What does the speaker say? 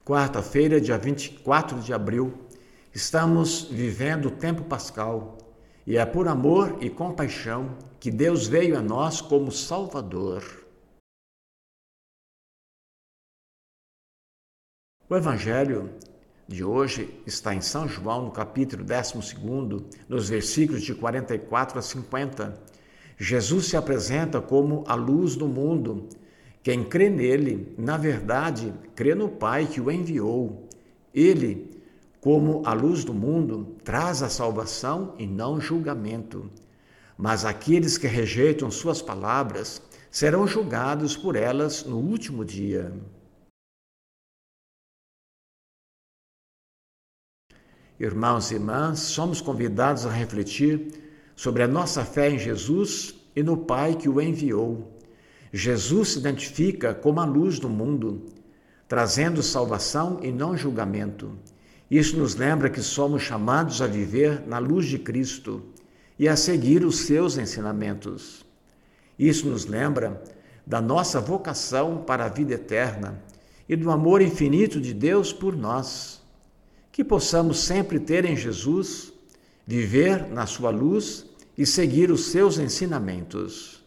Quarta-feira, dia 24 de abril, estamos vivendo o tempo pascal e é por amor e compaixão que Deus veio a nós como Salvador. O Evangelho de hoje está em São João, no capítulo 12, nos versículos de 44 a 50. Jesus se apresenta como a luz do mundo. Quem crê nele, na verdade, crê no Pai que o enviou. Ele, como a luz do mundo, traz a salvação e não julgamento. Mas aqueles que rejeitam suas palavras serão julgados por elas no último dia. Irmãos e irmãs, somos convidados a refletir sobre a nossa fé em Jesus e no Pai que o enviou. Jesus se identifica como a luz do mundo, trazendo salvação e não julgamento. Isso nos lembra que somos chamados a viver na luz de Cristo e a seguir os seus ensinamentos. Isso nos lembra da nossa vocação para a vida eterna e do amor infinito de Deus por nós. Que possamos sempre ter em Jesus, viver na sua luz e seguir os seus ensinamentos.